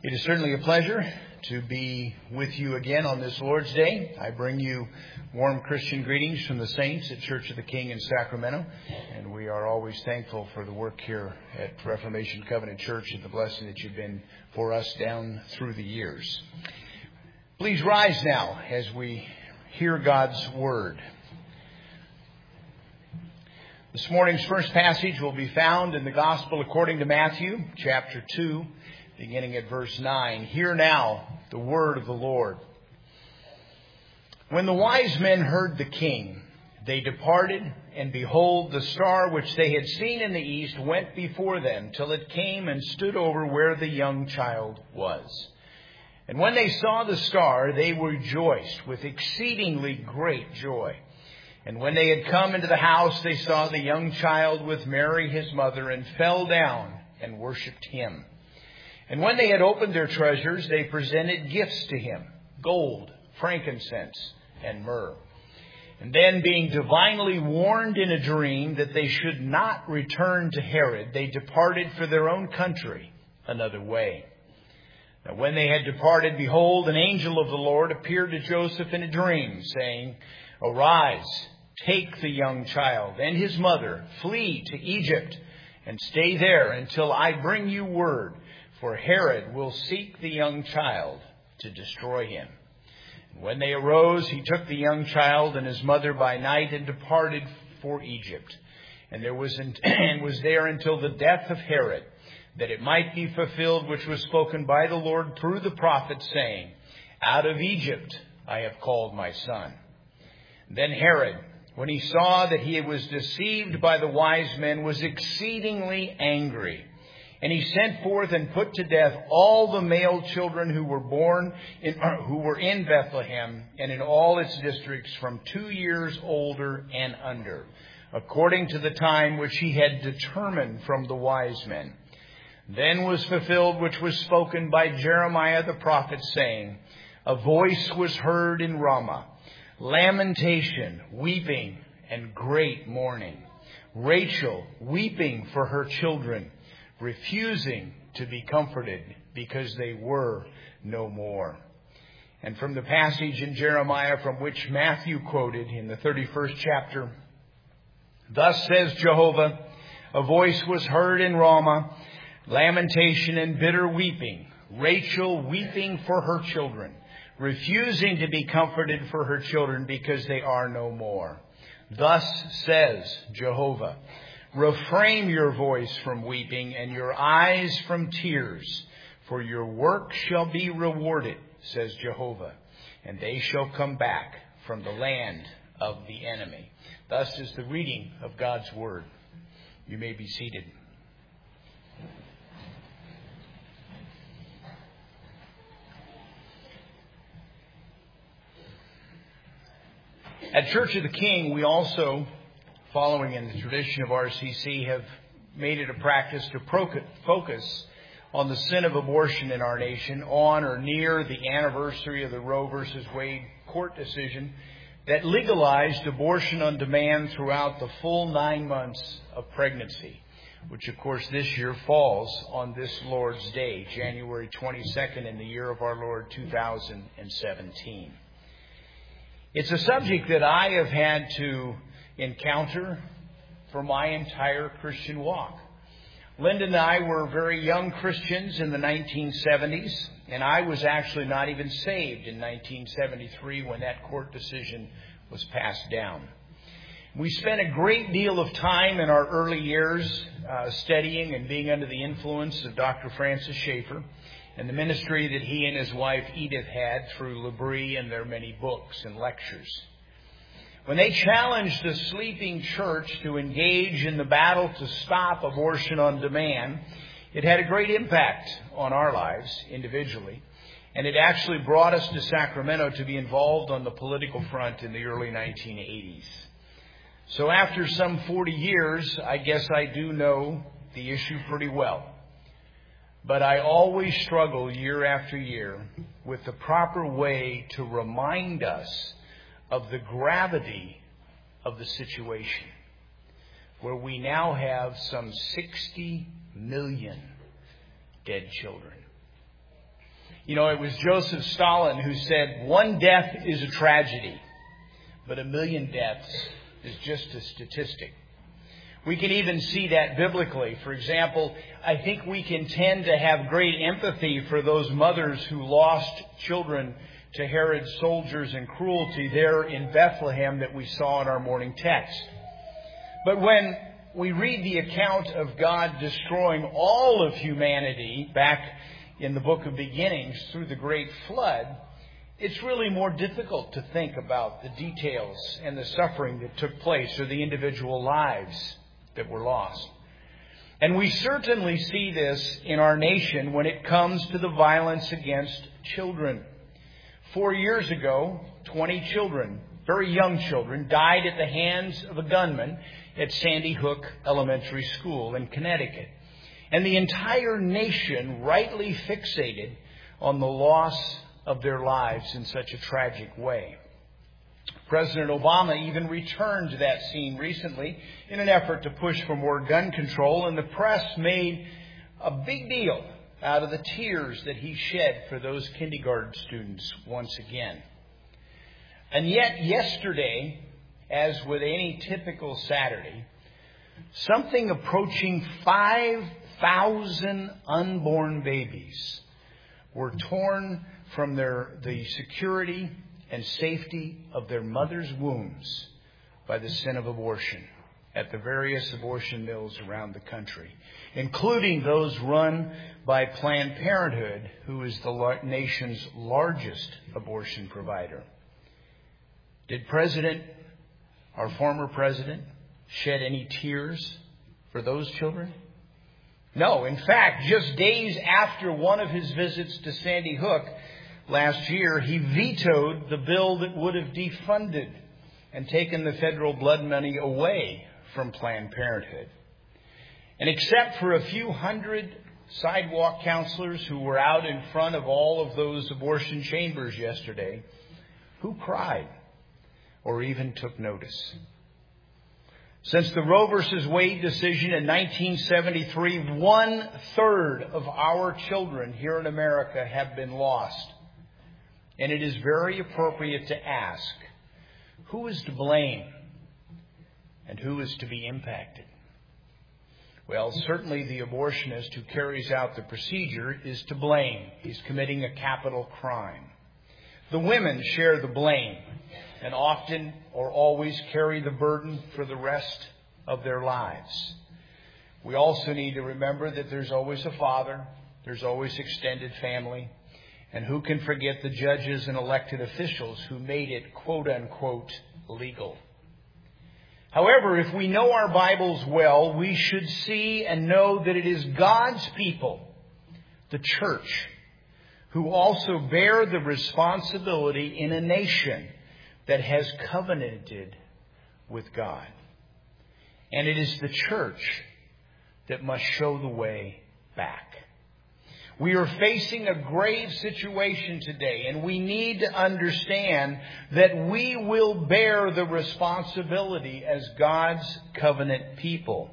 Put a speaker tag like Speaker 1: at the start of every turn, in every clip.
Speaker 1: It is certainly a pleasure to be with you again on this Lord's Day. I bring you warm Christian greetings from the saints at Church of the King in Sacramento. And we are always thankful for the work here at Reformation Covenant Church and the blessing that you've been for us down through the years. Please rise now as we hear God's Word. This morning's first passage will be found in the Gospel according to Matthew, chapter 2, beginning at verse 9. Hear now the word of the Lord. When the wise men heard the king, they departed, and behold, the star which they had seen in the east went before them, till it came and stood over where the young child was. And when they saw the star, they rejoiced with exceedingly great joy. And when they had come into the house, they saw the young child with Mary his mother, and fell down and worshipped him. And when they had opened their treasures, they presented gifts to him, gold, frankincense, and myrrh. And then, being divinely warned in a dream that they should not return to Herod, they departed for their own country another way. Now when they had departed, behold, an angel of the Lord appeared to Joseph in a dream, saying, Arise, take the young child and his mother, flee to Egypt, and stay there until I bring you word, for Herod will seek the young child to destroy him. And when they arose, he took the young child and his mother by night and departed for Egypt, and was there until the death of Herod, that it might be fulfilled which was spoken by the Lord through the prophet, saying, Out of Egypt I have called my son. Then Herod, when he saw that he was deceived by the wise men, was exceedingly angry. And he sent forth and put to death all the male children who were in Bethlehem and in all its districts from 2 years older and under, according to the time which he had determined from the wise men. Then was fulfilled which was spoken by Jeremiah the prophet, saying, A voice was heard in Ramah, lamentation, weeping, and great mourning. Rachel weeping for her children, refusing to be comforted because they were no more. And from the passage in Jeremiah from which Matthew quoted in the 31st chapter, Thus says Jehovah, a voice was heard in Ramah, lamentation and bitter weeping, Rachel weeping for her children, refusing to be comforted for her children because they are no more. Thus says Jehovah, Refrain your voice from weeping and your eyes from tears, for your work shall be rewarded, says Jehovah, and they shall come back from the land of the enemy. Thus is the reading of God's word. You may be seated. At Church of the King, we also, following in the tradition of RCC, have made it a practice to focus on the sin of abortion in our nation on or near the anniversary of the Roe v. Wade court decision that legalized abortion on demand throughout the full 9 months of pregnancy, which, of course, this year falls on this Lord's Day, January 22nd, in the year of our Lord 2017. It's a subject that I have had to encounter for my entire Christian walk. Linda and I were very young Christians in the 1970s, and I was actually not even saved in 1973 when that court decision was passed down. We spent a great deal of time in our early years studying and being under the influence of Dr. Francis Schaeffer and the ministry that he and his wife Edith had through L'Abri and their many books and lectures. When they challenged the sleeping church to engage in the battle to stop abortion on demand, it had a great impact on our lives individually, and it actually brought us to Sacramento to be involved on the political front in the early 1980s. So after some 40 years, I guess I do know the issue pretty well. But I always struggle year after year with the proper way to remind us of the gravity of the situation, where we now have some 60 million dead children. You know, it was Joseph Stalin who said, one death is a tragedy, but 1 million deaths is just a statistic. We can even see that biblically. For example, I think we can tend to have great empathy for those mothers who lost children to Herod's soldiers and cruelty there in Bethlehem that we saw in our morning text. But when we read the account of God destroying all of humanity back in the book of Beginnings through the great flood, it's really more difficult to think about the details and the suffering that took place or the individual lives that were lost. And we certainly see this in our nation when it comes to the violence against children. 4 years ago, 20 children, very young children, died at the hands of a gunman at Sandy Hook Elementary School in Connecticut. And the entire nation rightly fixated on the loss of their lives in such a tragic way. President Obama even returned to that scene recently in an effort to push for more gun control, and the press made a big deal out of the tears that he shed for those kindergarten students once again. And yet yesterday, as with any typical Saturday, something approaching 5,000 unborn babies were torn from the security and safety of their mothers' wombs by the sin of abortion at the various abortion mills around the country, including those run by Planned Parenthood, who is the nation's largest abortion provider. Did our former president, shed any tears for those children? No. In fact, just days after one of his visits to Sandy Hook last year, he vetoed the bill that would have defunded and taken the federal blood money away from Planned Parenthood. And except for a few hundred sidewalk counselors who were out in front of all of those abortion chambers yesterday, who cried or even took notice? Since the Roe v. Wade decision in 1973, 1/3 of our children here in America have been lost. And it is very appropriate to ask, who is to blame and who is to be impacted? Well, certainly the abortionist who carries out the procedure is to blame. He's committing a capital crime. The women share the blame and often or always carry the burden for the rest of their lives. We also need to remember that there's always a father, there's always extended family, and who can forget the judges and elected officials who made it, quote unquote, legal. However, if we know our Bibles well, we should see and know that it is God's people, the church, who also bear the responsibility in a nation that has covenanted with God. And it is the church that must show the way back. We are facing a grave situation today, and we need to understand that we will bear the responsibility as God's covenant people.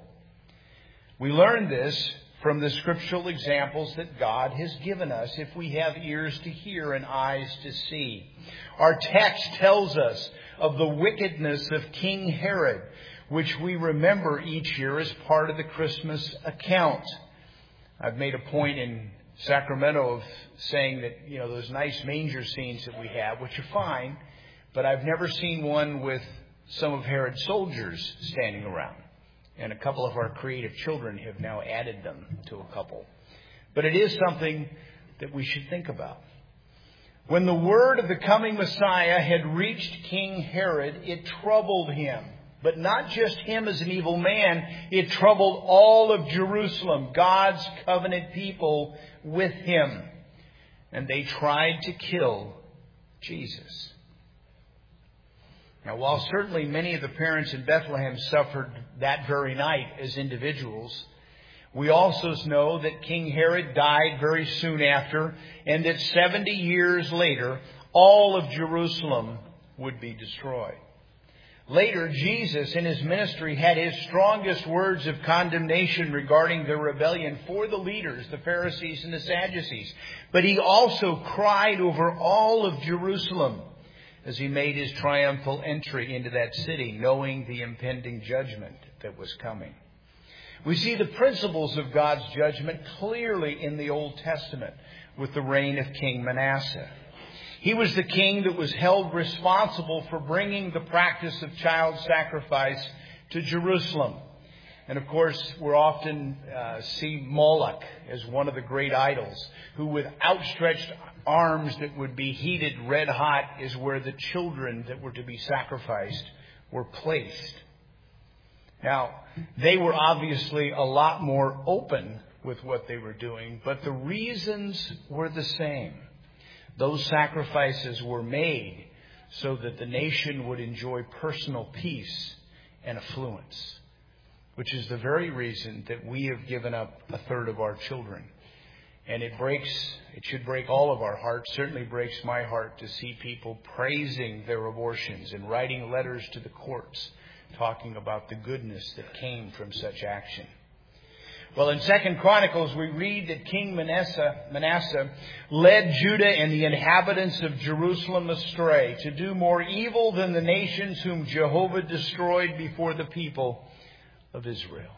Speaker 1: We learn this from the scriptural examples that God has given us if we have ears to hear and eyes to see. Our text tells us of the wickedness of King Herod, which we remember each year as part of the Christmas account. I've made a point in Sacramento of saying that, those nice manger scenes that we have, which are fine, but I've never seen one with some of Herod's soldiers standing around. And a couple of our creative children have now added them to a couple. But it is something that we should think about. When the word of the coming Messiah had reached King Herod, it troubled him. But not just him as an evil man, it troubled all of Jerusalem, God's covenant people with him. And they tried to kill Jesus. Now, while certainly many of the parents in Bethlehem suffered that very night as individuals, we also know that King Herod died very soon after, and that 70 years later, all of Jerusalem would be destroyed. Later, Jesus in his ministry had his strongest words of condemnation regarding the rebellion for the leaders, the Pharisees and the Sadducees. But he also cried over all of Jerusalem as he made his triumphal entry into that city, knowing the impending judgment that was coming. We see the principles of God's judgment clearly in the Old Testament with the reign of King Manasseh. He was the king that was held responsible for bringing the practice of child sacrifice to Jerusalem. And of course, we often see Moloch as one of the great idols, who with outstretched arms that would be heated red hot is where the children that were to be sacrificed were placed. Now, they were obviously a lot more open with what they were doing, but the reasons were the same. Those sacrifices were made so that the nation would enjoy personal peace and affluence, which is the very reason that we have given up a third of our children. And it should break all of our hearts, certainly breaks my heart to see people praising their abortions and writing letters to the courts talking about the goodness that came from such action. Well, in 2 Chronicles, we read that King Manasseh led Judah and the inhabitants of Jerusalem astray to do more evil than the nations whom Jehovah destroyed before the people of Israel.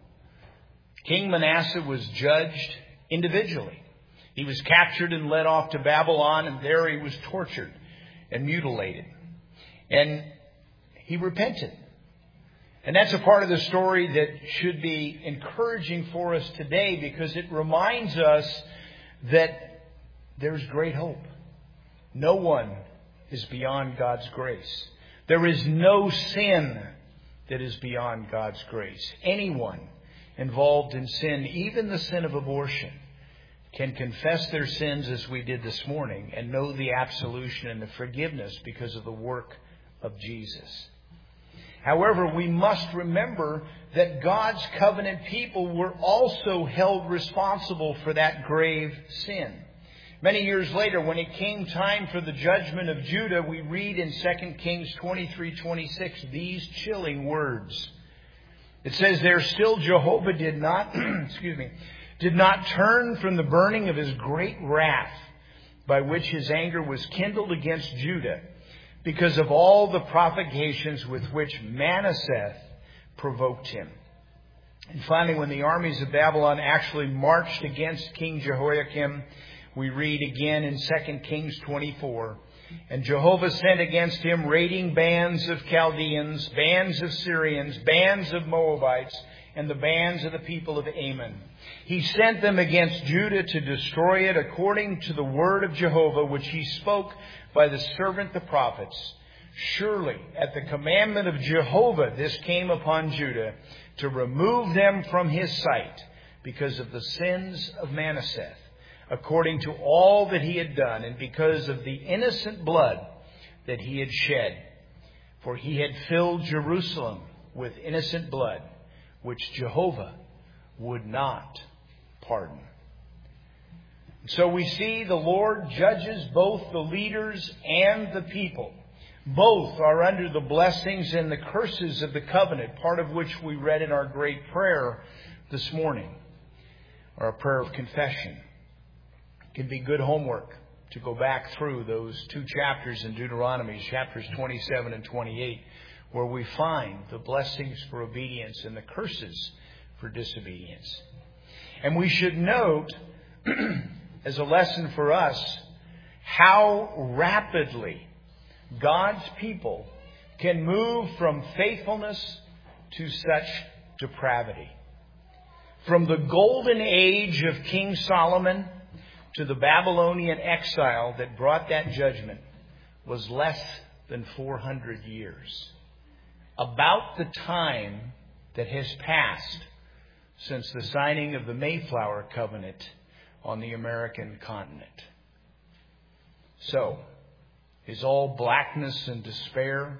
Speaker 1: King Manasseh was judged individually. He was captured and led off to Babylon, and there he was tortured and mutilated. And he repented. And that's a part of the story that should be encouraging for us today, because it reminds us that there's great hope. No one is beyond God's grace. There is no sin that is beyond God's grace. Anyone involved in sin, even the sin of abortion, can confess their sins as we did this morning and know the absolution and the forgiveness because of the work of Jesus. However, we must remember that God's covenant people were also held responsible for that grave sin. Many years later, when it came time for the judgment of Judah, we read in 2 Kings 23:26 these chilling words. It says, "There still Jehovah did not turn from the burning of his great wrath, by which his anger was kindled against Judah, because of all the provocations with which Manasseh provoked him." And finally, when the armies of Babylon actually marched against King Jehoiakim, we read again in 2 Kings 24, "And Jehovah sent against him raiding bands of Chaldeans, bands of Syrians, bands of Moabites, and the bands of the people of Ammon. He sent them against Judah to destroy it according to the word of Jehovah, which he spoke by the servant the prophets. Surely, at the commandment of Jehovah, this came upon Judah to remove them from his sight because of the sins of Manasseh, according to all that he had done, and because of the innocent blood that he had shed. For he had filled Jerusalem with innocent blood, which Jehovah would not pardon." So we see the Lord judges both the leaders and the people. Both are under the blessings and the curses of the covenant, part of which we read in our great prayer this morning, or a prayer of confession. It can be good homework to go back through those two chapters in Deuteronomy, chapters 27 and 28, where we find the blessings for obedience and the curses for disobedience. And we should note, as a lesson for us, how rapidly God's people can move from faithfulness to such depravity. From the golden age of King Solomon to the Babylonian exile that brought that judgment was less than 400 years. About the time that has passed since the signing of the Mayflower Covenant on the American continent. So, is all blackness and despair?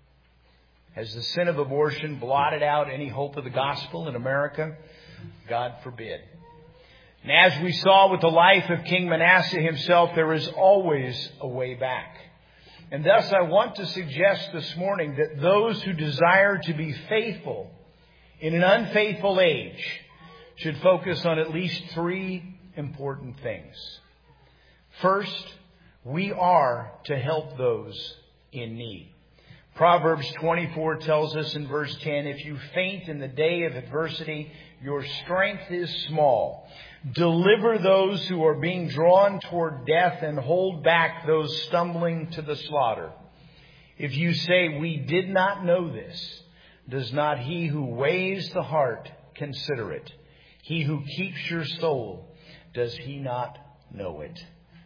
Speaker 1: Has the sin of abortion blotted out any hope of the gospel in America? God forbid. And as we saw with the life of King Manasseh himself, there is always a way back. And thus I want to suggest this morning that those who desire to be faithful in an unfaithful age should focus on at least three important things. First, we are to help those in need. Proverbs 24 tells us in verse 10, if you faint in the day of adversity, your strength is small. Deliver those who are being drawn toward death and hold back those stumbling to the slaughter. If you say, we did not know this, does not he who weighs the heart consider it? He who keeps your soul, does he not know it?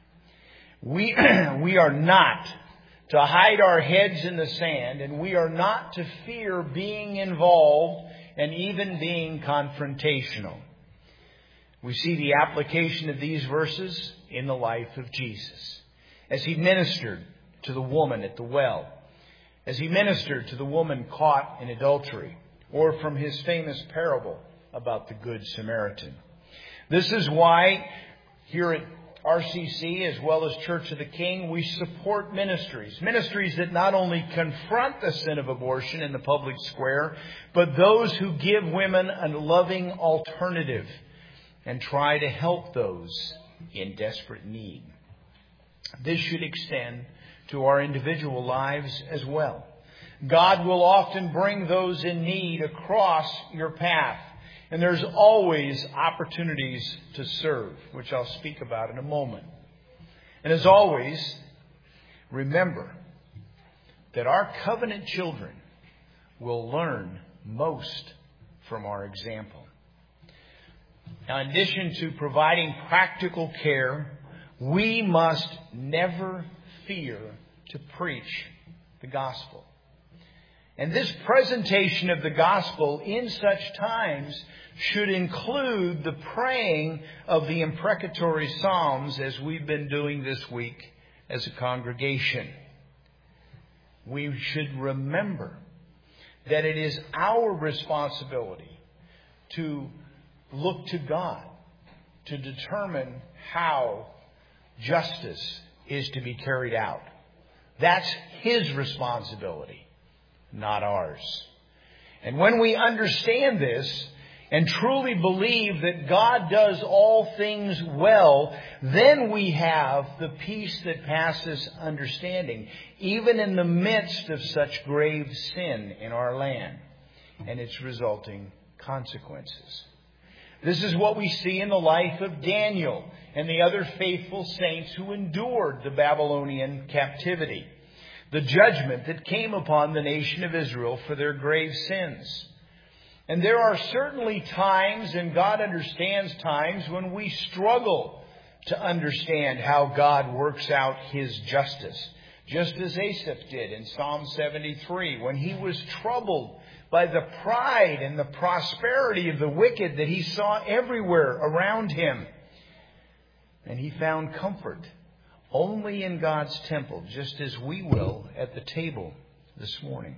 Speaker 1: We are not to hide our heads in the sand, and we are not to fear being involved and even being confrontational. We see the application of these verses in the life of Jesus, as he ministered to the woman at the well, as he ministered to the woman caught in adultery, or from his famous parable about the Good Samaritan. This is why here at RCC, as well as Church of the King, we support ministries that not only confront the sin of abortion in the public square, but those who give women a loving alternative and try to help those in desperate need. This should extend to our individual lives as well. God will often bring those in need across your path. And there's always opportunities to serve, which I'll speak about in a moment. And as always, remember that our covenant children will learn most from our example. Now, in addition to providing practical care, we must never fear to preach the gospel. And this presentation of the gospel in such times should include the praying of the imprecatory psalms, as we've been doing this week as a congregation. We should remember that it is our responsibility to look to God to determine how justice is to be carried out. That's His responsibility, not ours. And when we understand this and truly believe that God does all things well, then we have the peace that passes understanding, even in the midst of such grave sin in our land and its resulting consequences. This is what we see in the life of Daniel and the other faithful saints who endured the Babylonian captivity, the judgment that came upon the nation of Israel for their grave sins. And there are certainly times, and God understands times, when we struggle to understand how God works out His justice. Just as Asaph did in Psalm 73, when he was troubled by the pride and the prosperity of the wicked that he saw everywhere around him. And he found comfort only in God's temple, just as we will at the table this morning.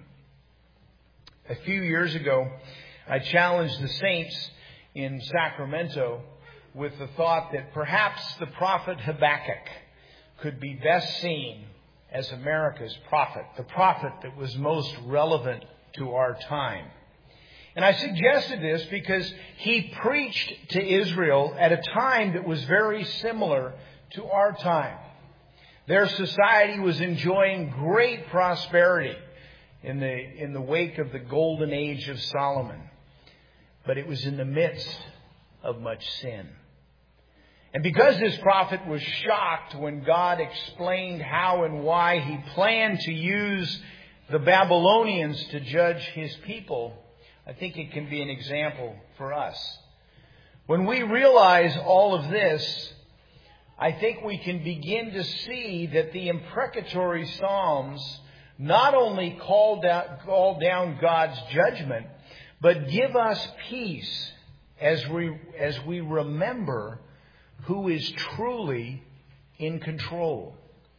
Speaker 1: A few years ago, I challenged the saints in Sacramento with the thought that perhaps the prophet Habakkuk could be best seen as America's prophet, the prophet that was most relevant to our time. And I suggested this because he preached to Israel at a time that was very similar to our time. Their society was enjoying great prosperity in the wake of the golden age of Solomon. But it was in the midst of much sin. And because this prophet was shocked when God explained how and why He planned to use the Babylonians to judge His people, I think it can be an example for us. When we realize all of this, I think we can begin to see that the imprecatory Psalms not only call down God's judgment, but give us peace as we remember who is truly in control.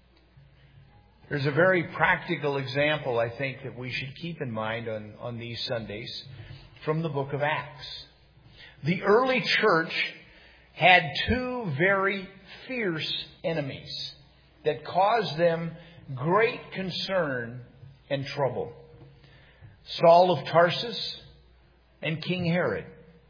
Speaker 1: There's a very practical example, I think, that we should keep in mind on these Sundays from the book of Acts. The early church had two very fierce enemies that caused them great concern and trouble. Saul of Tarsus and King Herod.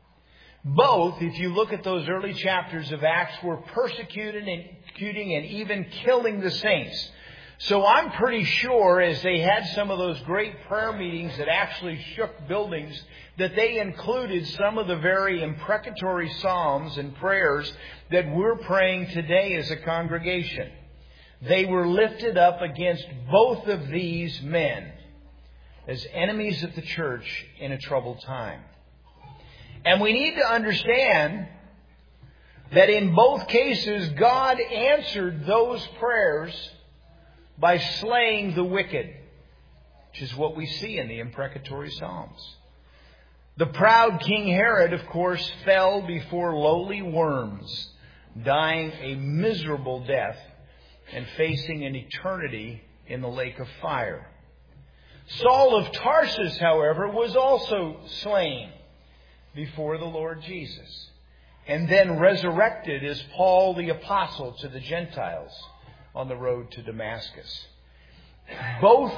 Speaker 1: Both, if you look at those early chapters of Acts, were persecuting and even killing the saints. So I'm pretty sure as they had some of those great prayer meetings that actually shook buildings, that they included some of the very imprecatory psalms and prayers that we're praying today as a congregation. They were lifted up against both of these men as enemies of the church in a troubled time. And we need to understand that in both cases, God answered those prayers by slaying the wicked, which is what we see in the imprecatory Psalms. The proud King Herod, of course, fell before lowly worms, dying a miserable death and facing an eternity in the lake of fire. Saul of Tarsus, however, was also slain before the Lord Jesus, and then resurrected as Paul the Apostle to the Gentiles on the road to Damascus. Both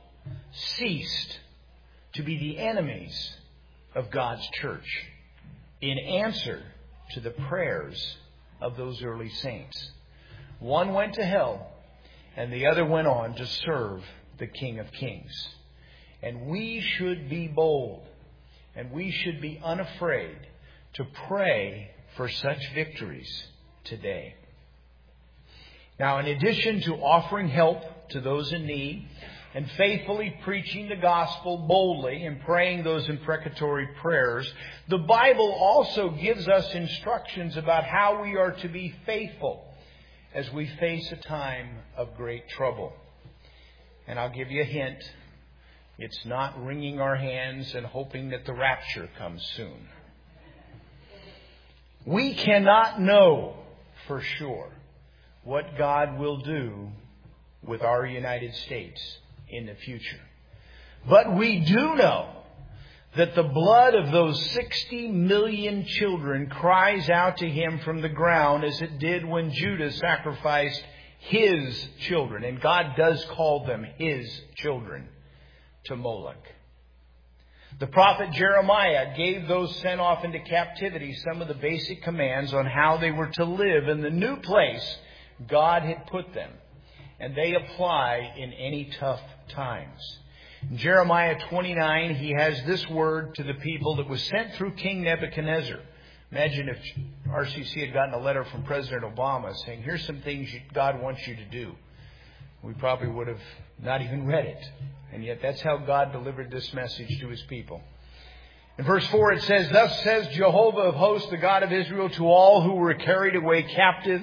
Speaker 1: ceased to be the enemies of God's church in answer to the prayers of those early saints. One went to hell, and the other went on to serve the King of Kings. And we should be bold, and we should be unafraid to pray for such victories today. Now, in addition to offering help to those in need and faithfully preaching the gospel boldly and praying those imprecatory prayers, the Bible also gives us instructions about how we are to be faithful as we face a time of great trouble. And I'll give you a hint. It's not wringing our hands and hoping that the rapture comes soon. We cannot know for sure what God will do with our United States in the future. But we do know that the blood of those 60 million children cries out to Him from the ground as it did when Judah sacrificed his children. And God does call them His children to Moloch. The prophet Jeremiah gave those sent off into captivity some of the basic commands on how they were to live in the new place God had put them. And they apply in any tough times. In Jeremiah 29, he has this word to the people that was sent through King Nebuchadnezzar. Imagine if RCC had gotten a letter from President Obama saying, here's some things God wants you to do. We probably would have not even read it. And yet that's how God delivered this message to His people. In verse 4 it says, Thus says Jehovah of hosts, the God of Israel, to all who were carried away captive,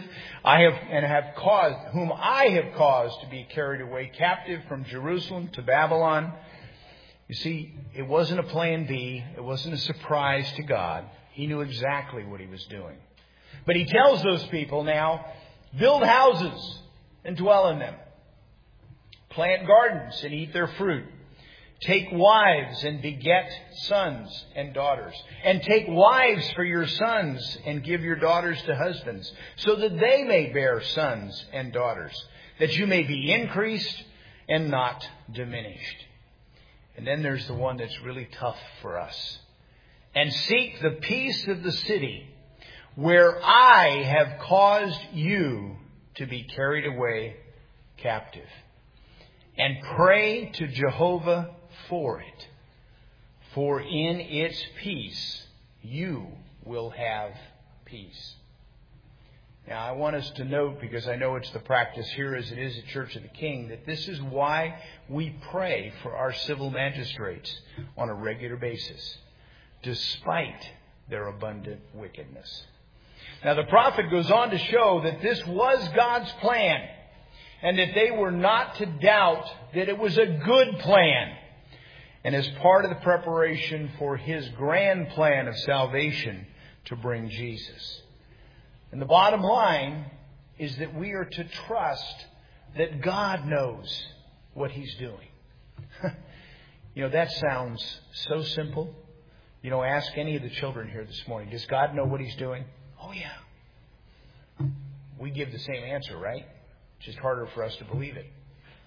Speaker 1: whom I have caused to be carried away captive from Jerusalem to Babylon. You see, it wasn't a plan B. It wasn't a surprise to God. He knew exactly what He was doing. But He tells those people now, build houses and dwell in them. Plant gardens and eat their fruit. Take wives and beget sons and daughters. And take wives for your sons and give your daughters to husbands, so that they may bear sons and daughters, that you may be increased and not diminished. And then there's the one that's really tough for us. And seek the peace of the city where I have caused you to be carried away captive. And pray to Jehovah for it. For in its peace you will have peace. Now I want us to note, because I know it's the practice here as it is at Church of the King, that this is why we pray for our civil magistrates on a regular basis, despite their abundant wickedness. Now the prophet goes on to show that this was God's plan, and that they were not to doubt that it was a good plan, and as part of the preparation for His grand plan of salvation to bring Jesus. And the bottom line is that we are to trust that God knows what He's doing. That sounds so simple. Ask any of the children here this morning, does God know what He's doing? Oh, yeah. We give the same answer, right? It's just harder for us to believe it.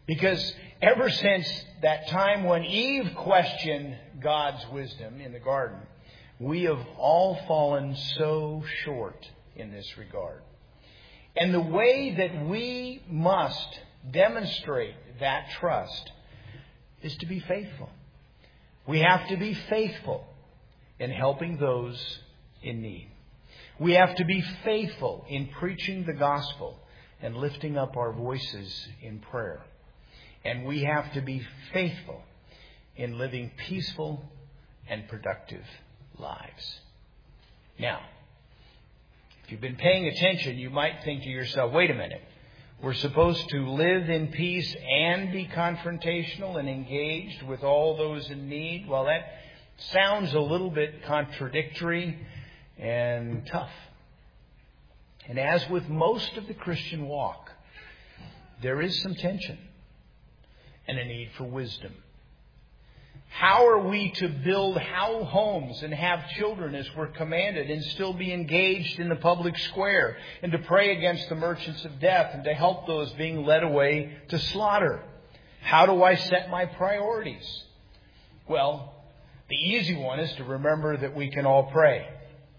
Speaker 1: Because ever since that time when Eve questioned God's wisdom in the garden, we have all fallen so short in this regard. And the way that we must demonstrate that trust is to be faithful. We have to be faithful in helping those in need. We have to be faithful in preaching the gospel and lifting up our voices in prayer. And we have to be faithful in living peaceful and productive lives. Now, if you've been paying attention, you might think to yourself, wait a minute. We're supposed to live in peace and be confrontational and engaged with all those in need. Well, that sounds a little bit contradictory and tough. And as with most of the Christian walk, there is some tension and a need for wisdom. How are we to build homes and have children as we're commanded and still be engaged in the public square and to pray against the merchants of death and to help those being led away to slaughter? How do I set my priorities? Well, the easy one is to remember that we can all pray.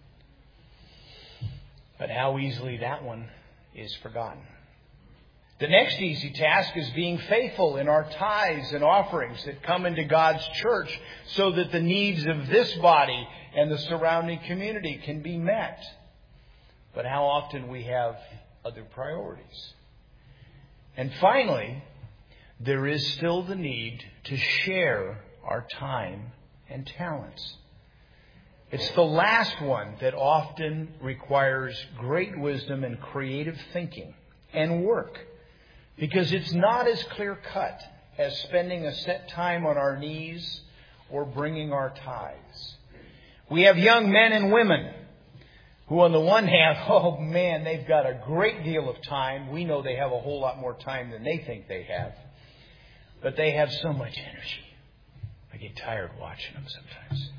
Speaker 1: But how easily that one is forgotten. The next easy task is being faithful in our tithes and offerings that come into God's church so that the needs of this body and the surrounding community can be met. But how often we have other priorities. And finally, there is still the need to share our time and talents. It's the last one that often requires great wisdom and creative thinking and work. Because it's not as clear-cut as spending a set time on our knees or bringing our tithes. We have young men and women who on the one hand, oh man, they've got a great deal of time. We know they have a whole lot more time than they think they have. But they have so much energy. I get tired watching them sometimes.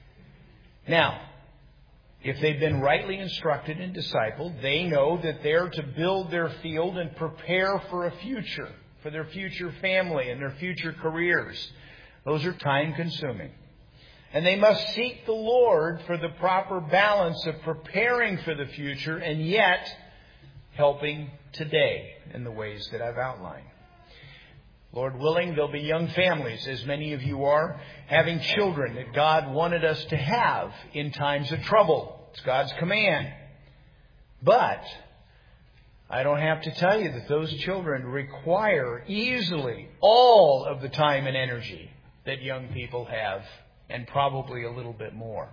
Speaker 1: Now, if they've been rightly instructed and discipled, they know that they're to build their field and prepare for a future, for their future family and their future careers. Those are time-consuming. And they must seek the Lord for the proper balance of preparing for the future and yet helping today in the ways that I've outlined. Lord willing, there'll be young families, as many of you are, having children that God wanted us to have in times of trouble. It's God's command. But I don't have to tell you that those children require easily all of the time and energy that young people have, and probably a little bit more.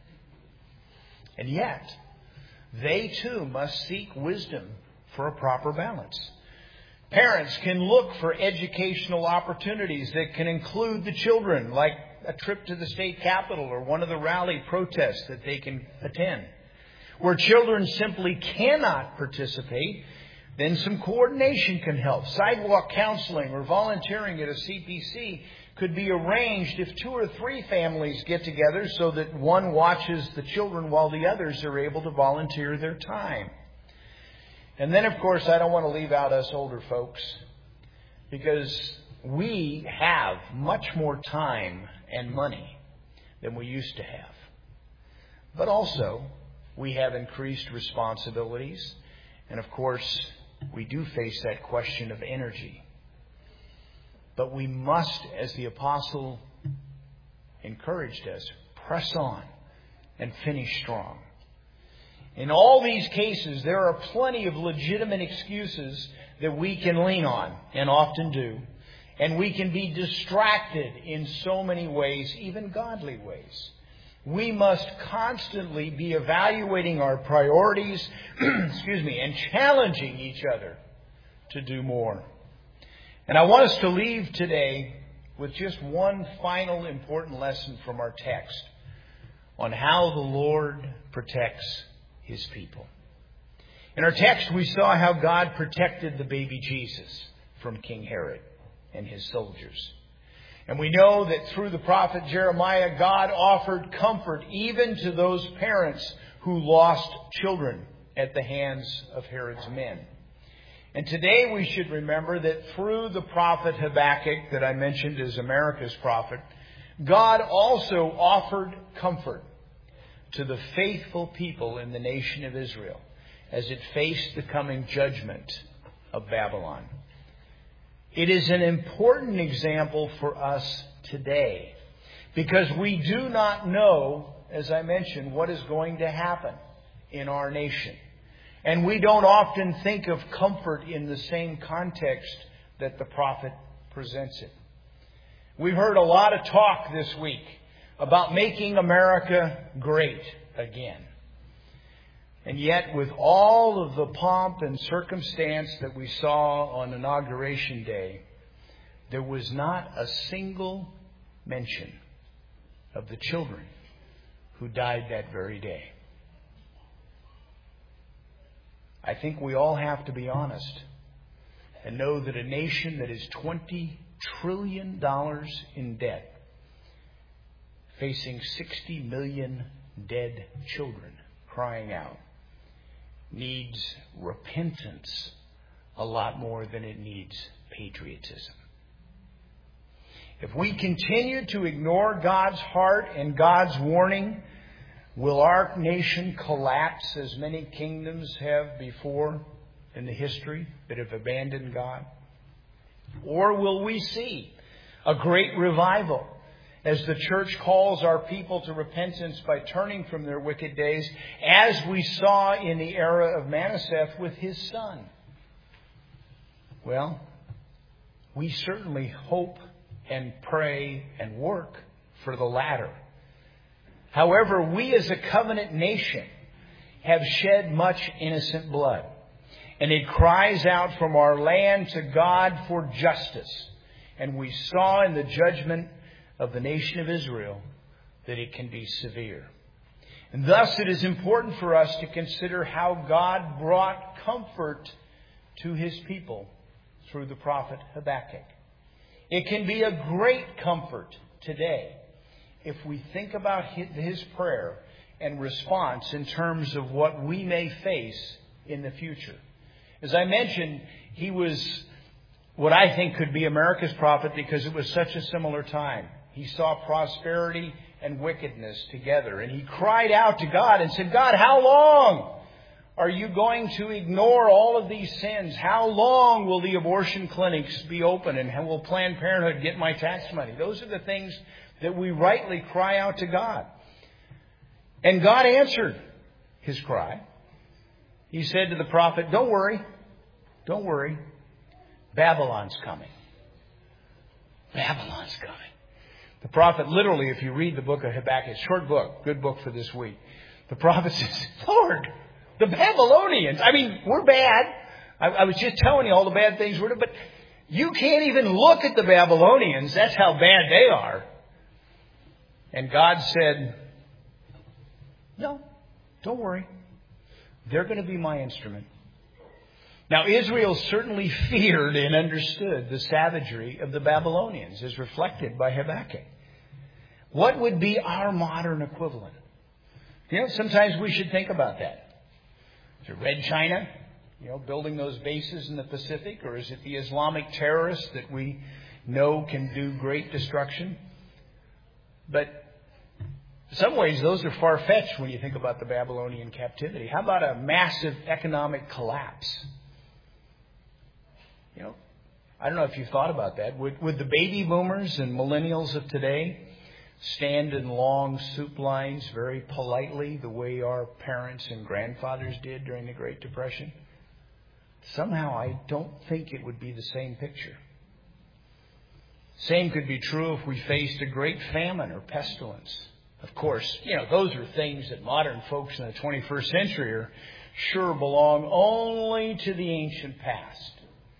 Speaker 1: And yet, they too must seek wisdom for a proper balance. Parents can look for educational opportunities that can include the children, like a trip to the state capitol or one of the rally protests that they can attend. Where children simply cannot participate, then some coordination can help. Sidewalk counseling or volunteering at a CPC could be arranged if 2 or 3 families get together so that one watches the children while the others are able to volunteer their time. And then, of course, I don't want to leave out us older folks, because we have much more time and money than we used to have. But also, we have increased responsibilities. And, of course, we do face that question of energy. But we must, as the apostle encouraged us, press on and finish strong. In all these cases, there are plenty of legitimate excuses that we can lean on, and often do. And we can be distracted in so many ways, even godly ways. We must constantly be evaluating our priorities, and challenging each other to do more. And I want us to leave today with just one final important lesson from our text on how the Lord protects His people. In our text, we saw how God protected the baby Jesus from King Herod and his soldiers. And we know that through the prophet Jeremiah, God offered comfort even to those parents who lost children at the hands of Herod's men. And today we should remember that through the prophet Habakkuk that I mentioned as America's prophet, God also offered comfort to the faithful people in the nation of Israel as it faced the coming judgment of Babylon. It is an important example for us today because we do not know, as I mentioned, what is going to happen in our nation. And we don't often think of comfort in the same context that the prophet presents it. We've heard a lot of talk this week about making America great again. And yet, with all of the pomp and circumstance that we saw on Inauguration Day, there was not a single mention of the children who died that very day. I think we all have to be honest and know that a nation that is $20 trillion in debt, facing 60 million dead children crying out, needs repentance a lot more than it needs patriotism. If we continue to ignore God's heart and God's warning, will our nation collapse as many kingdoms have before in the history that have abandoned God? Or will we see a great revival as the church calls our people to repentance by turning from their wicked days, as we saw in the era of Manasseh with his son? Well, we certainly hope and pray and work for the latter. However, we as a covenant nation have shed much innocent blood. And it cries out from our land to God for justice. And we saw in the judgment of the nation of Israel that it can be severe. And thus it is important for us to consider how God brought comfort to his people through the prophet Habakkuk. It can be a great comfort today if we think about his prayer and response in terms of what we may face in the future. As I mentioned, he was what I think could be America's prophet because it was such a similar time. He saw prosperity and wickedness together, and he cried out to God and said, God, how long are you going to ignore all of these sins? How long will the abortion clinics be open, and how will Planned Parenthood get my tax money? Those are the things that we rightly cry out to God. And God answered his cry. He said to the prophet, don't worry. Babylon's coming. Babylon's coming. The prophet, literally, if you read the book of Habakkuk, short book, good book for this week. The prophet says, Lord, the Babylonians, I mean, we're bad. I was just telling you all the bad things we're doing, but you can't even look at the Babylonians. That's how bad they are. And God said, no, don't worry. They're going to be my instrument. Now, Israel certainly feared and understood the savagery of the Babylonians as reflected by Habakkuk. What would be our modern equivalent? You know, sometimes we should think about that. Is it Red China, building those bases in the Pacific? Or is it the Islamic terrorists that we know can do great destruction? But in some ways, those are far-fetched when you think about the Babylonian captivity. How about a massive economic collapse? I don't know if you've thought about that. Would the baby boomers and millennials of today stand in long soup lines very politely the way our parents and grandfathers did during the Great Depression? Somehow I don't think it would be the same picture. Same could be true if we faced a great famine or pestilence. Of course, those are things that modern folks in the 21st century are sure belong only to the ancient past.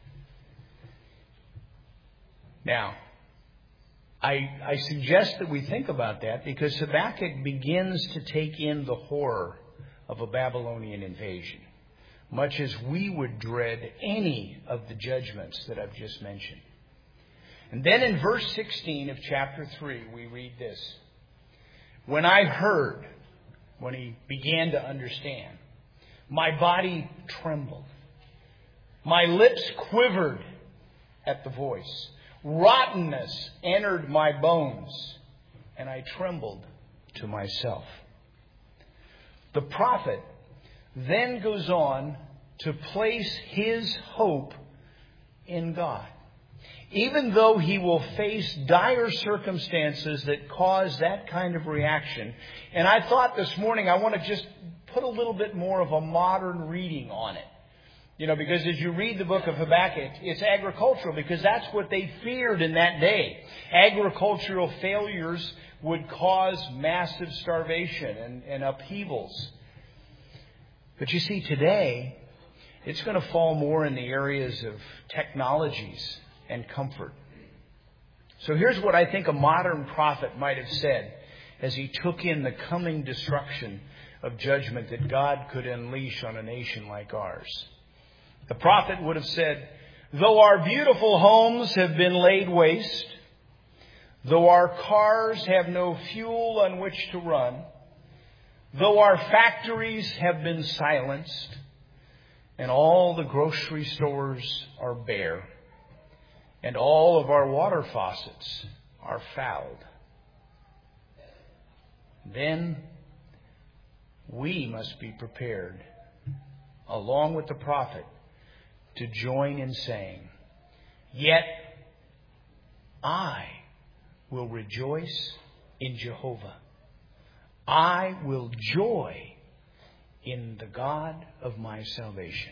Speaker 1: Now, I suggest that we think about that because Habakkuk begins to take in the horror of a Babylonian invasion, much as we would dread any of the judgments that I've just mentioned. And then in verse 16 of chapter 3, we read this. When I heard, when he began to understand, my body trembled. My lips quivered at the voice. Rottenness entered my bones, and I trembled to myself. The prophet then goes on to place his hope in God, even though he will face dire circumstances that cause that kind of reaction. And I thought this morning I want to just put a little bit more of a modern reading on it. Because as you read the book of Habakkuk, it's agricultural, because that's what they feared in that day. Agricultural failures would cause massive starvation and upheavals. But you see, today, it's going to fall more in the areas of technologies and comfort. So here's what I think a modern prophet might have said as he took in the coming destruction of judgment that God could unleash on a nation like ours. The prophet would have said, though our beautiful homes have been laid waste, though our cars have no fuel on which to run, though our factories have been silenced, and all the grocery stores are bare, and all of our water faucets are fouled, then we must be prepared, along with the prophet, to join in saying, yet I will rejoice in Jehovah. I will joy in the God of my salvation.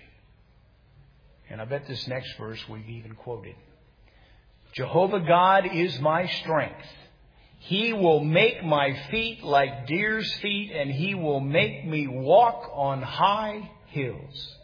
Speaker 1: And I bet this next verse we've even quoted. Jehovah God is my strength. He will make my feet like deer's feet, and He will make me walk on high hills.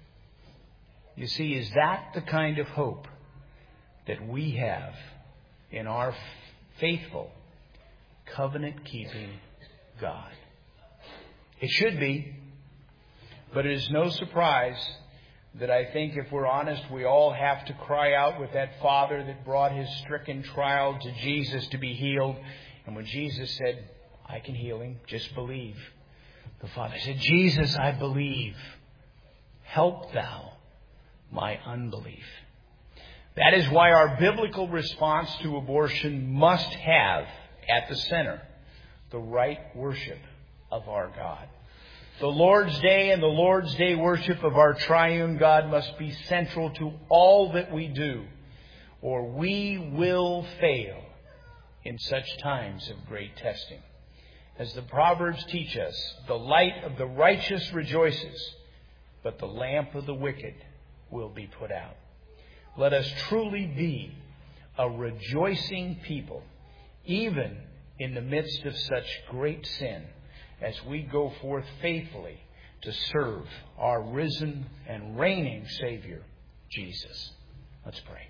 Speaker 1: You see, is that the kind of hope that we have in our faithful, covenant-keeping God? It should be, but it is no surprise that I think if we're honest, we all have to cry out with that father that brought his stricken child to Jesus to be healed. And when Jesus said, I can heal him, just believe, the father said, Jesus, I believe. Help thou my unbelief. That is why our biblical response to abortion must have at the center the right worship of our God. The Lord's Day and the Lord's Day worship of our triune God must be central to all that we do, or we will fail in such times of great testing. As the Proverbs teach us, the light of the righteous rejoices, but the lamp of the wicked will be put out. Let us truly be a rejoicing people, even in the midst of such great sin, as we go forth faithfully to serve our risen and reigning Savior, Jesus. Let's pray.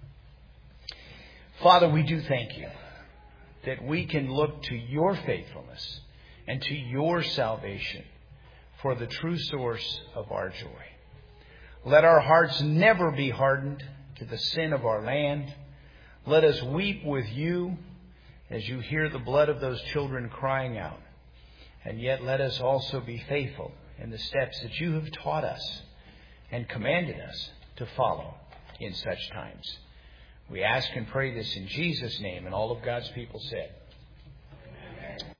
Speaker 1: Father, we do thank you that we can look to your faithfulness and to your salvation for the true source of our joy. Let our hearts never be hardened to the sin of our land. Let us weep with you as you hear the blood of those children crying out. And yet let us also be faithful in the steps that you have taught us and commanded us to follow in such times. We ask and pray this in Jesus' name, and all of God's people said,